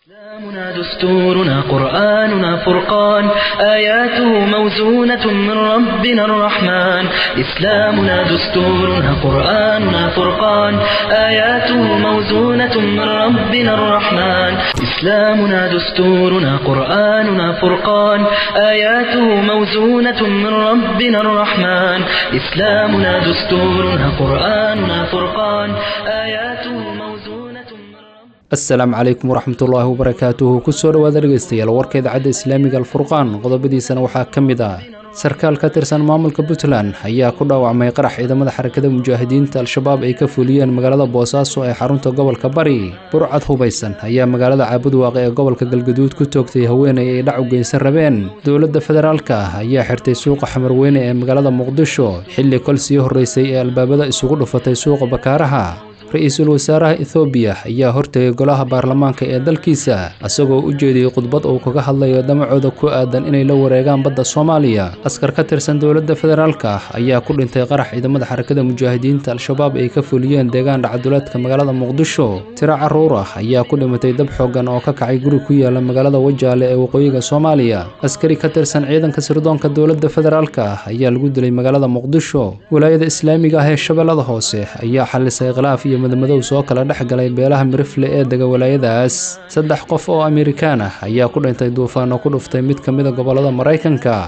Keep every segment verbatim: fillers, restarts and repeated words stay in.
إسلامنا دستورنا قرآننا فرقان آياته موزونة من ربنا الرحمن إسلامنا دستورنا قرآننا فرقان آياته موزونة من ربنا الرحمن إسلامنا دستورنا قرآننا فرقان آياته موزونة من ربنا الرحمن إسلامنا دستورنا قرآننا فرقان آياته موزونة السلام عليكم ورحمة الله وبركاته كسور وذا dhegeystayaal warka idaacada islaamiga alfurqaan qodobadiisana waxaa ka mid ah sarkaal ka tirsan maamulka Puntland ayaa ku dhaawacmay qarax ciidamada xarakada mujaahidiinta al-shabaab ay ka fuliyeen magaalada Boosaaso ee xarunta gobolka Bari burcad hubeysan ayaa magaalada Caabudwaaq ee gobolka Galgaduud ku toogtay haweeney ay dhac u geysan rabeen dowladda federaalka ayaa xirtay suuqa Xamarweyne ee magaalada Muqdisho xilli kol sii horeysay ee albaabada isugu dhufatay suuqa Bakaaraha ra-iisul wasaaraha Itoobiya ayaa hortagay golaha baarlamaanka ee dalkiisa asagoo u jeediyay khudbad uu kaga hadlayo damacooda ku aadan inay la wareegaan badda Soomaaliya askar ka tirsan dowladda federaalka ayaa ku dhintay qarax ciidamada xarakada mujaahidiinta al-shabaab ay ka fuliyeen deegaan dhacduleedka magaalada Muqdisho tiro caruur ah ayaa ku dhimatay dab xooggan oo ka kacay guri ku yaala magaalada Wajaale ee waqooyiga Soomaaliya askari ka tirsan ciidanka sirdoonka dowladda federaalka ayaa lagu dilay magaalada Muqdisho wilaayada islaamiga ah ee Shabeellada Hoose ayaa xalisay khilaaf madamadow soo kala dhaxgalay beelaha Mirifle ee daga walaayadaas saddex qof oo Amerikaan ah ayaa ku dhintay duufaan oo ku dhuftay mid ka mid ah gobolada Mareykanka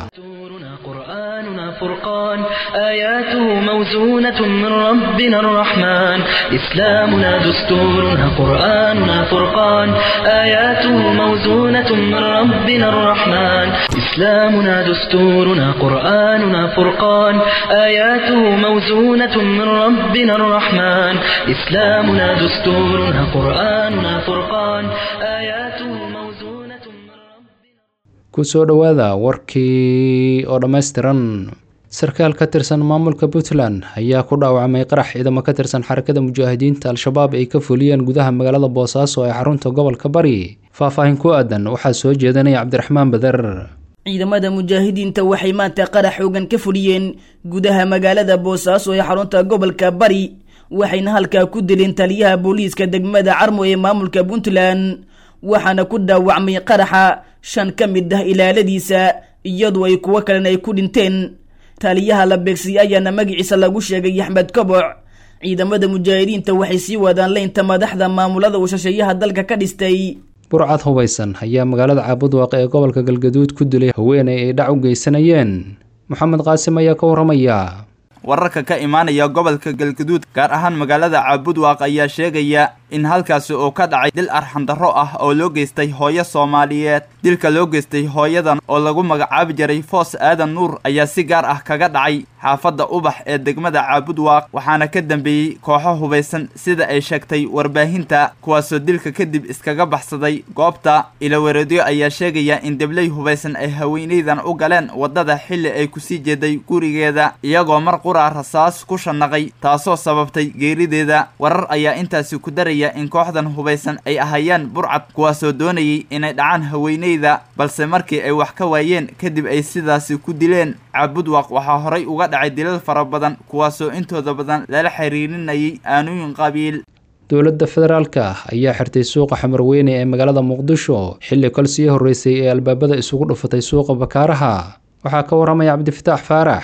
فرقان آياته موزونة من ربنا الرحمن إسلامنا دستورنا قرآننا فرقان آياته موزونة من ربنا الرحمن إسلامنا دستورنا قرآننا فرقان آياته موزونة من ربنا الرحمن إسلامنا دستورنا قرآننا فرقان آياته موزونة من ربنا kusoo dhawaada warkii oo dhameystiran sarkaal ka tirsan maamulka Puntland ayaa ku dhaawacmay qarax ciidamo ka tirsan xarakada mujaahidiinta al-shabaab ay ka fuliyeen gudaha magaalada Boosaaso ee xarunta gobolka Bari faahfaahin ku aadan waxaa soo jeedinaya Cabdiraxmaan Badar ciidamada mujaahidiinta waxay maanta qarax xoogan ka fuliyeen gudaha magaalada Boosaaso ee xarunta gobolka Bari waxayna halkaa ku dileen taliyaha booliiska degmada Carmo ee maamulka Puntland waxaana ku dhaawacmay qaraxa shan ka mid ah ilaaladiisa iyadoo ay kuwa kale ay ku dhinteen taliyaha la beegsiyay ayaana magaciisa lagu sheegay Axmed Koboc ciidamada mujaahidiinta waxay sii wadaan leynta madaxda maamulada washashayaha dalka ka dhistay burcad hubeysan ayaa magaalada Caabudwaaq ee gobolka Galgaduud ku dilay haweeney ay dhac u geysanayeen Maxamed Qaasim ayaa ka waramaya wararka ka imaanaya gobolka Galgaduud gaar ahaan magaalada Caabudwaaq ayaa sheegaya in halkaas uu ka dhacay dil arxan darro ah oo loo geystay hooyo Soomaaliyeed dilka loo geystay hooyadan oo lagu magacaabi jiray Foos Aadan Nuur ayaa si gaar ah kaga dhacay xaafadda Ubax ee degmada Caabudwaaq waxaana ka dambeeyay kooxo hubeysan sida ay sheegtay warbaahinta kuwaasoo dilka kadib iskaga baxsaday goobta ila wareediyo ayaa sheegaya in dablay hubeysan ay haweeneydan u galeen wadada xilli ay ku sii jeeday gurigeeda iyagoo mar qura rasaas ku shanaqay taasoo sababtay geerideeda warar ayaa intaasi ku daray in kooxdan hubeysan ay ahayaan burcad kuwaasoo doonayay inay dhacaan haweeneyda balse markii ay wax ka waayeen kadib ay sidaasi ku dileen Caabudwaaq waxaa horay uga dhacay dilal fara badan kuwaasoo intooda badan lala xiriirinayay aanooyin qabiil dowladda federaalka ayaa xirtay suuqa Xamarweyne ee magaalada Muqdisho xilli kol sii horeysay ee albaabada isugu dhufatay suuqa Bakaaraha waxaa ka waramaya Cabdifataax Faarax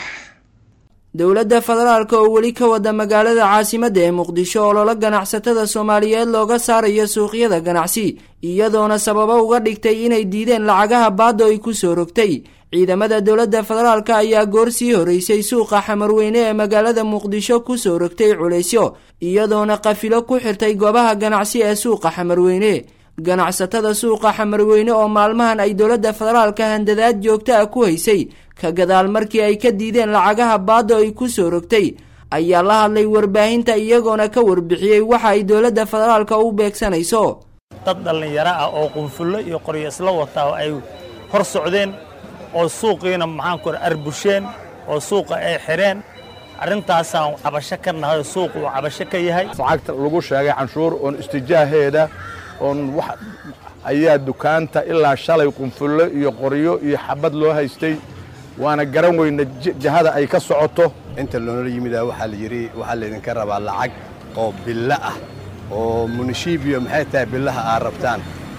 dowladda federaalka oo weli ka wada magaalada caasimadda ee Muqdisho oo loola ganacsatada Soomaaliyeed looga saarayo suuqyada ganacsi iyadoona sababa uga dhigtay inay diideen lacagaha baad oo ay ku soo rogtay ciidamada dowladda federaalka ayaa goor sii horeysay suuqa Xamarweyne ee magaalada Muqdisho ku soo rogtay culeysyo iyadoona qafilo ku xirtay goobaha ganacsi ee suuqa Xamarweyne ganacsatada suuqa Xamarweyne oo maalmahan ay dowladda federaalka handadaad joogto ah ku haysay ka gadaal markii ay ka diideen lacagaha baad oo ay ku soo rogtay ayaa la hadlay warbaahinta iyagoona ka warbixiyay waxa ay dowladda federaalka u beegsanayso dad dhalinyaro ah oo qunfulo iyo qoryo isla wata oo ay hor socdeen oo suuqiina maxaan ku arbusheen oo suuqa ay xireen arintaas aan cabasho ka nahay suuqu cabasho ka yahay lacagta lagu sheegay canshuur oo istijaaheeda on wax ayaa dukaanta ilaa shalay qunfulo iyo qoryo iyo xabad loo haystay waana garan weyna jahada ay ka socoto inta loo yimid waxa la yiri waxa la idinka rabaa lacag oo billa ah oo munishibiyo maxay tahay billaha aad rabtaan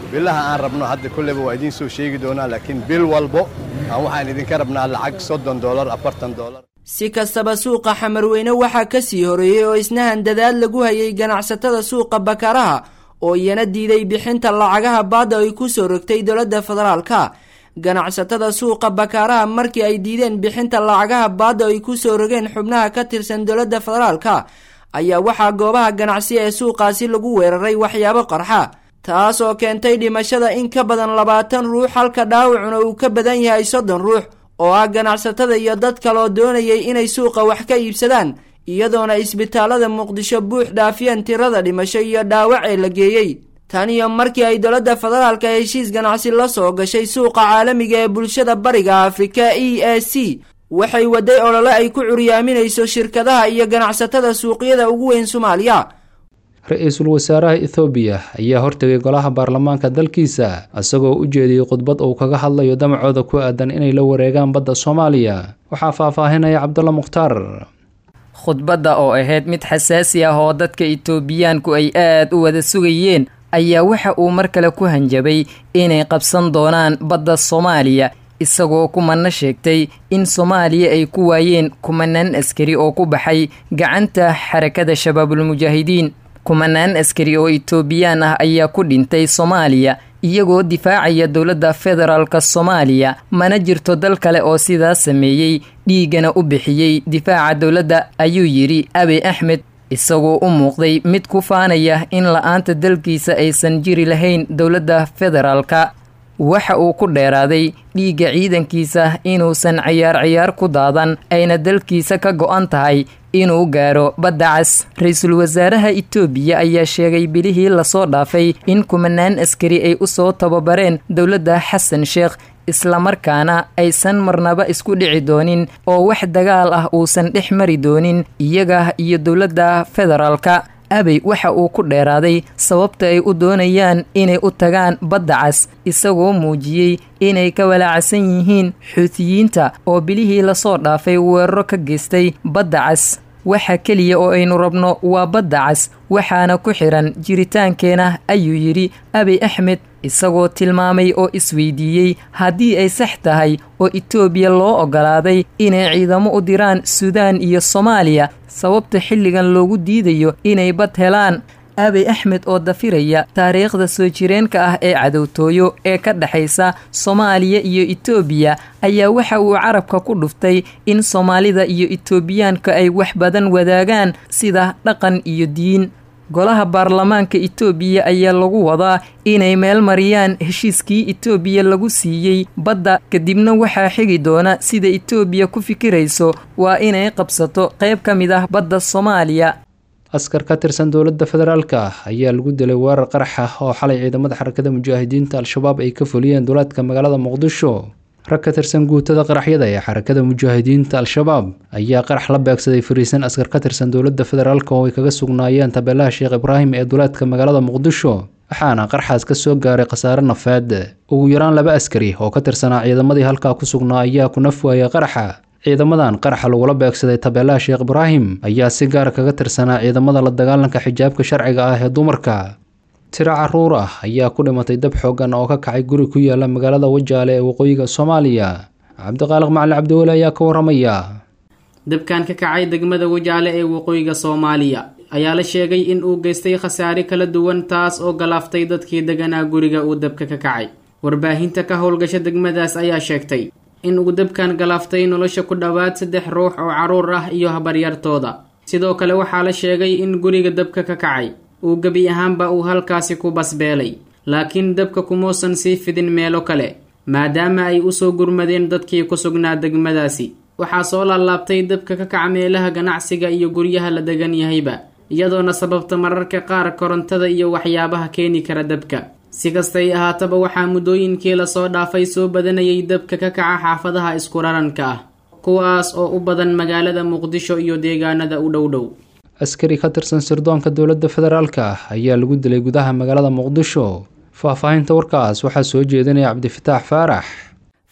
bilaha aan rabno hadda kulleyba waa idiin soo sheegi doonaa laakiin bil walbo aan waxaan idinka rabnaa lacag soddon doolar afartan doolar si kastaba suuqa xamarweyne waxaa ka sii horeeyey oo isna handadaad lagu hayay ganacsatada suuqa bakaaraha oo iyana diiday bixinta lacagaha baadda ay ku soo rogtay dowladda federaalka ganacsatada suuqa bakaaraha markii ay diideen bixinta lacagaha baadda ay ku soo rogeen xubnaha ka tirsan dowladda federaalka ayaa waxaa goobaha ganacsi ee suuqaasi lagu weeraray waxyaabo qarxa taas oo keentay dhimashada in ka badan labaatan ruux halka dhaawacuna uu ka badan yahay soddon ruux oo ah ganacsatada iyo dad kaloo doonayay inay suuqa wax ka iibsadaan iyadoona isbitaalada muqdisho buux dhaafiyeen tirada dhimasho iyo dhaawac ee la geeyey tan iyo markii ay dowladda federaalka heshiis ganacsi la soo gashay suuqa caalamiga ee bulshada bariga afrika e a c waxay waday olole ay ku curyaaminayso shirkadaha iyo ganacsatada suuqyada ugu weyn Soomaaliya. ra-iisul wasaaraha Ethiopia ayaa hortagay golaha baarlamaanka dalkiisa asagoo u jeediyay khudbad uu kaga hadlayo damacooda ku aadan inay la wareegaan badda Soomaaliya. Waxaa faahfaahinaya Cabdulla Mukhtaar. khudbadda oo ahayd mid xasaasi ah oo dadka Etoobiyaanku ay aad u wada sugayeen ayaa waxa uu mar kale ku hanjabay inay qabsan doonaan badda Soomaaliya isagoo kumanna sheegtay in Soomaaliya ay ku waayeen kumanaan askari oo ku baxay gacanta xarakada Shabaabul Mujaahidiin. kumanaan askari oo Etoobiyaan ah ayaa ku dhintay Soomaaliya iyagoo difaacaya dowladda federaalka Soomaaliya mana jirto dal kale oo sidaas sameeyay dhiigana u bixiyay difaaca dowladda ayuu yiri Abiy Ahmed isagoo u muuqday mid ku faanaya in la'aanta dalkiisa aysan jiri lahayn dowladda federaalka. waxa uu ku dheeraaday dhiigga ciidankiisa inuusan ciyaar ciyaar ku daadan ayna dalkiisa ka go'an tahay inuu gaaro badda cas. ra-iisul wasaaraha Itoobiya ayaa sheegay bilihii lasoo dhaafay in kumanaan askari ay u soo tababareen dowladda Xasan Sheekh isla markaana aysan marnaba isku dhici doonin oo wax dagaal ah uusan dhex mari doonin iyaga iyo dowladda federaalka. Abiy waxa uu ku dheeraaday sababta ay u doonayaan inay u tagaan badda cas isagoo muujiyay inay ka walaacasan yihiin Xuutiyiinta oo bilihii lasoo dhaafay weeraro ka geystay badda cas. waxa kaliya oo aynu rabno waa badda cas waxaana ku xiran jiritaankeena ayuu yiri Abiy Ahmed isagoo tilmaamay oo isweydiiyey haddii ay sax tahay oo Itoobiya loo ogolaaday inay ciidamo u diraan Suudaan iyo Soomaaliya sababta xilligan loogu diidayo inay bad helaan. Abiy Ahmed oo dafiraya taariikhda soo jireenka ah ee cadowtooyo ee ka dhaxaysa Soomaaliya iyo Itoobiya ayaa waxa uu carabka ku dhuftay in Soomaalida iyo Itoobiyaanka ay wax badan wadaagaan sida dhaqan iyo diin. golaha baarlamaanka Itoobiya ayaa lagu wadaa inay meel mariyaan heshiiskii Itoobiya lagu siiyay badda kadibna waxaa xigi doona sida Itoobiya ku fikirayso waa inay qabsato qayb ka mid ah badda Soomaaliya. askar ka tirsan dowladda federaalka ayaa lagu dilay weerar qarax ah oo xalay ciidamada xarakada mujaahidiinta al-shabaab ay ka fuliyeen duleedka magaalada Muqdisho. rag ka tirsan guutada qaraxyada ee xarakada mujaahidiinta al-shabaab ayaa qarax la beegsaday fariisan askar ka tirsan dowladda federaalka oo ay kaga sugnaayeen tabeelaha Sheekh Ibraahim ee duleedka magaalada Muqdisho waxaana qarxaas ka soo gaaray khasaare nafeed. ugu yaraan laba askari oo ka tirsanaa ciidamadii halkaa ku sugnaa ayaa ku naf waayay qaraxa. ciidamadan qaraxa lagula beegsaday tabeelaha Sheekh Ibraahim ayaa si gaar kaga tirsanaa ciidamada la dagaalanka xijaabka sharciga ah ee dumarka. tiro caruur ah ayaa ku dhimatay dab xoogan oo ka kacay guri ku yaala magaalada Wajaale ee waqooyiga Soomaaliya. Cabdiqaaliq Macalin Cabdiwali ayaa ka waramaya. dabkan ka kacay degmada Wajaale ee waqooyiga Soomaaliya ayaa la sheegay in uu geystay khasaare kala duwan taas oo galaaftay dadkii deganaa guriga uu dabka ka kacay. warbaahinta ka howlgasha degmadaas ayaa sheegtay in uu dabkan galaaftay nolosha ku dhawaad saddex ruux oo caruur ah iyo habaryartooda. sidoo kale waxaa la sheegay in guriga dabka ka kacay uu gabi ahaanba uu halkaasi ku basbeelay laakiin dabka kumoosan sii fidin meelo kale maadaama ay u soo gurmadeen dadkii ku sugnaa degmadaasi. waxaa soo laalaabtay dabka ka kaca meelaha ganacsiga iyo guryaha la degan yahayba iyadoona sababta mararka qaar korontada iyo waxyaabaha keeni kara dabka. si kastay ahaataba waxaa muddooyinkii lasoo dhaafay soo badanayay dabka ka kaca xaafadaha isku raranka ah kuwaas oo u badan magaalada Muqdisho iyo deegaanada u dhow dhow. askari ka tirsan sirdoonka dowladda federaalka ayaa lagu dilay gudaha magaalada Muqdisho. faahfaahinta warkaas waxaa soo jeedinaya Cabdifataax Faarax.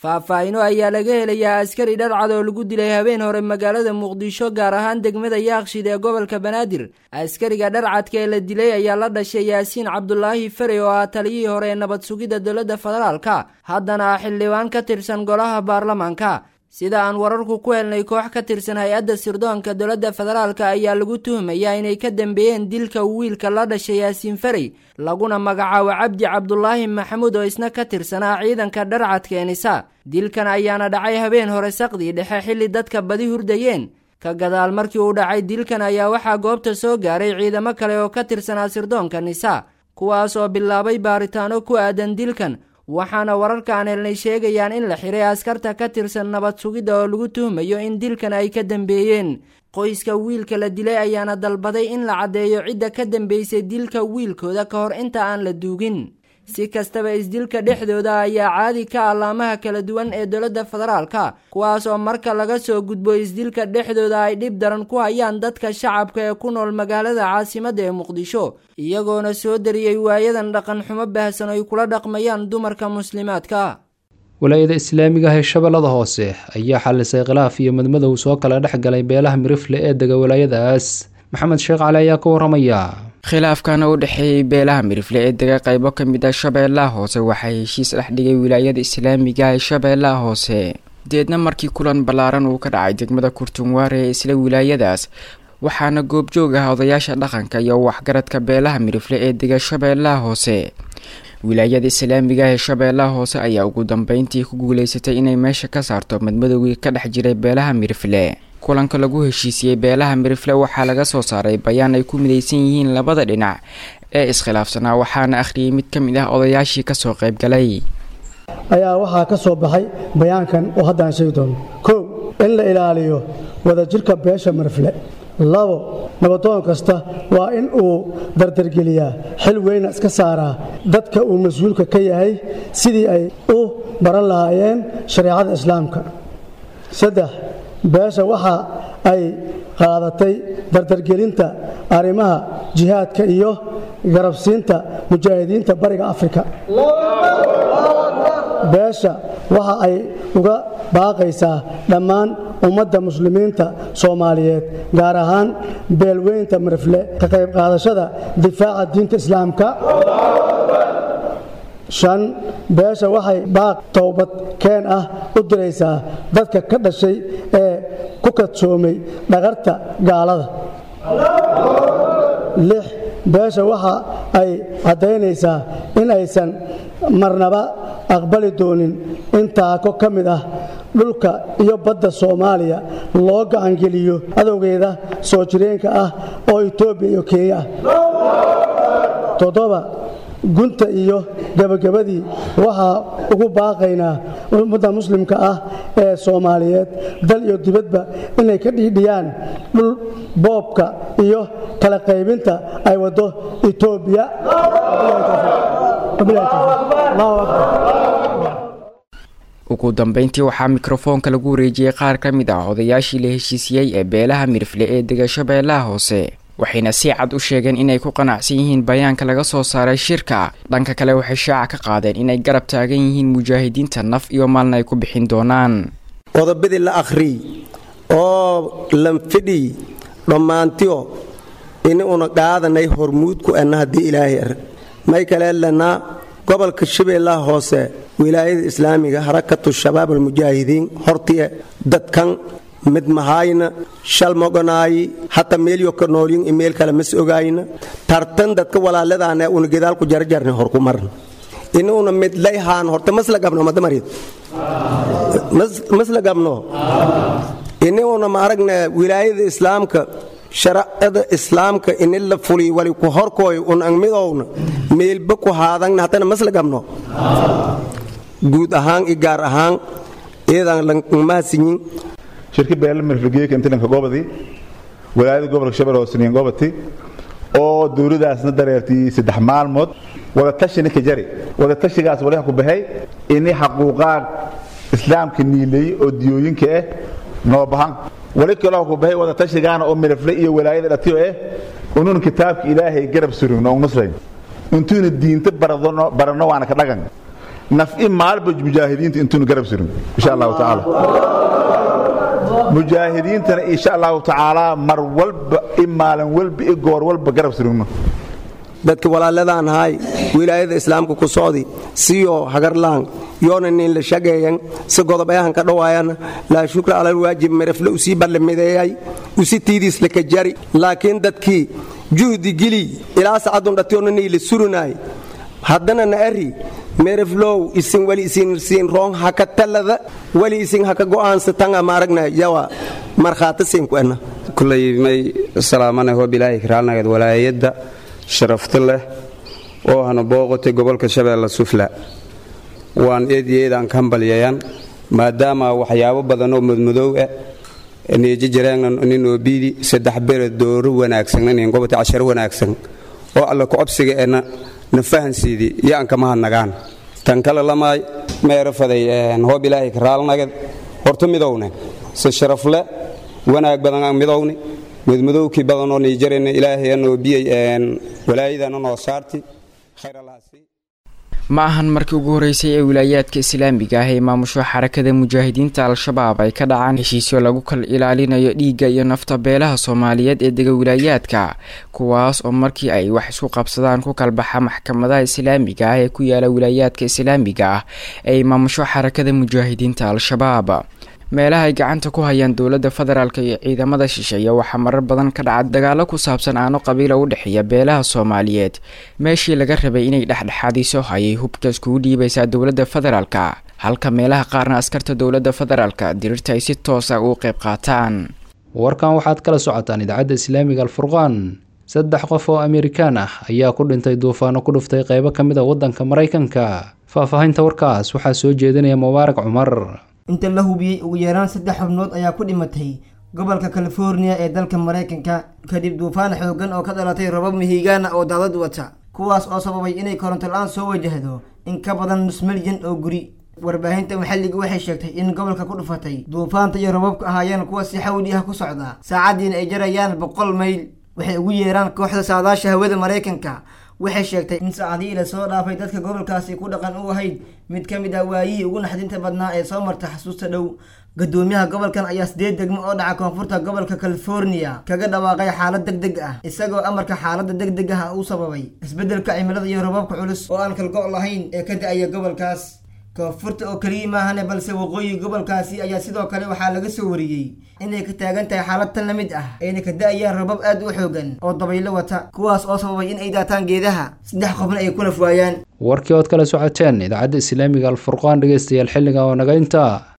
faahfaahino ayaa laga helayaa askari dharcad oo lagu dilay habeen hore magaalada muqdisho gaar ahaan degmada yaaqshid ee gobolka banaadir. askariga dharcadka ee la dilay ayaa la dhashay yaasiin cabdulaahi fare oo ah taliyihii hore ee nabad sugidda dowladda federaalka haddana ah xildhibaan ka tirsan golaha baarlamaanka. sida aan wararku ku helnay koox ka tirsan hay-adda sirdoonka dowladda federaalka ayaa lagu tuhumayaa inay ka dambeeyeen dilka wiilka la dhashay yaasiin farey laguna magacaabo cabdi cabdulaahi maxamuud oo isna ka tirsanaa ciidanka dharcadka ee nisa. dilkan ayaana dhacay habeen hore saqdii dhexe xilli dadka badi hurdayeen. ka gadaal markii uu dhacay dilkan ayaa waxaa goobta soo gaaray ciidamo kale oo ka tirsanaa sirdoonka nisa kuwaas oo bilaabay baaritaano ku aadan dilkan, waxaana wararka aan helnay sheegayaan in la xiray askarta ka tirsan nabad sugidda oo lagu tuhmayo in dilkan ay ka dambeeyeen. qoyska wiilka la dilay ayaana dalbaday in la caddeeyo cidda ka dambeysay dilka wiilkooda ka hor inta aan la duugin. si kastaba isdilka dhexdooda ayaa caadi ka allaamaha kala duwan ee dowladda federaalka, kuwaas oo marka laga soo gudbo isdilka dhexdooda ay dhib daran ku hayaan dadka shacabka ee ku nool magaalada caasimadda ee muqdisho, iyagoona soo dariyey waayadan dhaqan xumo baahsan ay kula dhaqmayaan dumarka muslimaadka. walaayada islaamiga ah ee shabeellada hoose ayaa xallisay khilaaf iyo madmadow soo kala dhex galay beelaha mirifle ee dega walaayadaas. maxamed sheekh cali ayaa ka waramaya. khilaafkana u dhexeeyey beelaha mirifle ee dega qaybo ka mid ah shabeellaha hoose waxaa heshiis dhex dhigay wilaayada islaamiga ee shabeellaha hoose. deedna markii kulan ballaaran uu ka dhacay degmada kurtunwaare ee isla wilaayadaas waxaana goobjoog ah odayaasha dhaqanka iyo waxgaradka beelaha mirifle ee dega shabeellaha hoose. wilaayada islaamiga ee shabeellaha hoose ayaa ugu dambeyntii ku guuleysatay inay meesha ka saarto madmadowgii ka dhex jiray beelaha mirifle. kulanka lagu heshiisiyey beelaha mirifle waxaa laga soo saaray bayaan ay ku midaysan yihiin labada dhinac ee iskhilaafsanaa, waxaana akhriyey mid ka mid ah odayaashii kasoo qayb galay. ayaa waxaa ka soo baxay bayaankan oo haddaan sheegi doono. kow in la ilaaliyo wadajirka beesha mirifle. labo nabadoon kasta waa in uu dardargeliyaa xil weyna iska saaraa dadka uu mas-uulka ka yahay sidii ay u baran lahaayeen shareecada islaamka. saddex beesha waxa ay qaadatay dardargelinta arrimaha jihaadka iyo garabsiinta mujaahidiinta bariga afrika. beesha waxa ay uga baaqaysaa dhammaan ummadda muslimiinta soomaaliyeed gaar ahaan beelweynta mirifle ka qayb qaadashada difaaca diinta islaamka. shan beesha waxay baaq towbad keen ah u diraysaa dadka ka dhashay ee ku kadsoomay dhagarta gaalada. lix beesha waxa ay caddaynaysaa in aysan marnaba aqbali doonin in taako ka mid ah dhulka iyo badda soomaaliya loo gacangeliyo cadowgeeda soo jireenka ah oo itoobiya iyo kenya ah. toddoba gunta iyo gabagabadii waxaa ugu baaqaynaa ummadda muslimka ah ee soomaaliyeed dal iyo dibadba inay ka dhiidhiyaan dhul boobka iyo kala qaybinta ay waddo itoobiya. ugu dambeyntii waxaa mikrofoonka lagu wareejiyey qaar ka mid ah odayaashii la heshiisiyey ee beelaha mirifle ee dega shabeellaha hoose, waxayna si cad u sheegeen inay ku qanacsan yihiin bayaanka laga soo saaray shirka. dhanka kale waxay shaaca ka qaadeen inay garab taagan yihiin mujaahidiinta naf iyo maalna ay ku bixin doonaan. qodobadii la akhriy oo lanfidhi dhammaantiyo in una qaadanay hormuudku anna haddii ilaahay ar may kale lana gobolka shabeellaha hoose wilaayada islaamiga harakatu shabaab almujaahidiin hortiye dadkan mid mahayna shal moganaayi hata meelyo ka noolyin imeel kale mas ogaayna tartan dadka walaaladaana una gedaal ku jarjarna hor ku marna inuuna mid layhaan horta masla gabno madamarid masla gabno inuuna ma aragna wilaayada islaamka sharciyada islaamka in la fuli wali ku horkooy un ang midowna meelba ku haadagna hatana masla gabno guud ahaan i gaar ahaan eedan langmaasinyin shirki beela mirfligeeka intilanka gobadii walaayada gobolka shabeelle hoose niyan gobati oo dowladaasna dareertii saddex maalmood wada tashina ka jari wada tashigaas walaha ku baxay in xaquuqaad islaamka niilay oo diyooyinka ah noo bahan wali kale ku baxay wada tashigaana oo mirfle iyo walaayada dhatiyo ah unun kitaabka ilaahay garab surino oo muslim intuuna diinta baradno barano waana ka dhagan naf'i maalba mujaahidiinta intuunu garab surin insha allahu tacaala mujaahidiintana insha allahu tacaala mar walba i maalin walba i goor walba garab surigno dadka walaaladaan ahay wilaayada islaamka ku socdi siyo hagarlaan yoona nin la shageeyan si godob ayahan ka dhawaayana laa shukra alal waajib marafle usii ballamideeyay usi tiidis la ka jari laakiin dadkii juhdi gili ilaa saacadun dhatiyoona nii la surunay haddana na ari mereflow isin wali isin siin roon haka talada wali isin haka go'aansatan ama aragna yawa markhaati siin ku ana kullay may salaamana hoo bilaahi kiraalnagad walaayadda sharafta leh oo hana booqotay gobolka shabeelle sufla waan eedeedaan ka hambalyayan maadaama waxyaabo badan oo madmadow ah neeji jireen nin oo biidi saddex bered dooro wanaagsan nin gobolka cashar wanaagsan oo alla ku codsiga eena na fahansiidi yaan kama hanagaan tan kala lamay meerafaday hoo bilaahi karaalnagad horta midowne si sharaf leh wanaag badan aan midowne madmadowkii badan oo niijareen ilaahay anoo biyay walaayadana noo saarti khayr allah si ma ahan markii ugu horeysay ee wilaayaadka islaamiga ah ee maamusho xarakada mujaahidiinta al-shabaab ay ka dhacaan heshiisyo lagu kala ilaalinayo dhiigga iyo nafta beelaha Soomaaliyeed ee dega wilaayaadka kuwaas oo markii ay wax isku qabsadaan ku kala baxa maxkamadaha islaamiga ah ee ku yaala wilaayaadka islaamiga ah ee maamusho xarakada mujaahidiinta al-shabaab meelaha ay gacanta ku hayaan dowladda federaalka iyo ciidamada shisheeye waxaa marar badan ka dhaca dagaalo ku saabsan aano qabiilo u dhexeeya beelaha Soomaaliyeed meeshii laga rabay inay dhexdhexaadiso hayay hubkaas kugu dhiibaysaa dowladda federaalka halka meelaha qaarna askarta dowladda federaalka dirirta ay si toos ah uga qayb qaataan warkan waxaad kala socotaan idaacadda islaamiga al-furqaan saddex qof oo Amerikaan ah ayaa ku dhintay duufaano ku dhuftay qaybo ka mid ah waddanka Mareykanka faahfaahinta warkaas waxaa soo jeedinaya Mubaarak Cumar inta la hubiyay ugu yaraan saddex xubnood ayaa ku dhimatay gobolka California ee dalka Mareykanka kadib duufaan xooggan oo ka dhalatay roobab mihigaan oo daadad wata kuwaas oo sababay inay koronto la'aan soo wajahdo in ka badan nus milyan oo guri warbaahinta maxalliga waxay sheegtay in gobolka ku dhufatay duufaanta iyo roobabka ahaayeen kuwa si xawli ah ku socda saacadiina ay jarayaan boqol mayl waxay ugu yeeraan kooxda saadaasha hawada Mareykanka waxay sheegtay in saacadii la soo dhaafay dadka gobolkaasi ku dhaqan u ahayd mid ka mid ah waayihii ugu naxdinta badnaa ee soo marta xasuusta dhow gudoomiyaha gobolkan ayaa sideed degmo oo dhaca koonfurta gobolka California kaga dhawaaqay xaalad degdeg ah isagoo amarka xaaladda degdeg ah uu sababay isbeddelka cimilada iyo roobabka culus oo aan kala go' lahayn ee ka da'aya gobolkaas koonfurta oo kaliya maahane balse waqooyi gobolkaasi ayaa sidoo kale waxaa laga soo wariyey inay ka taagan tahay xaalad tan la mid ah ayna ka da'ayaan roobab aad u xoogan oo dabaylo wata kuwaas oo sababay in ay daataan geedaha saddex qofna ay ku naf waayaan warkii ood kala socoteen idaacadda islaamiga al-furqaan dhegeystayaal xilliga oo naga intaa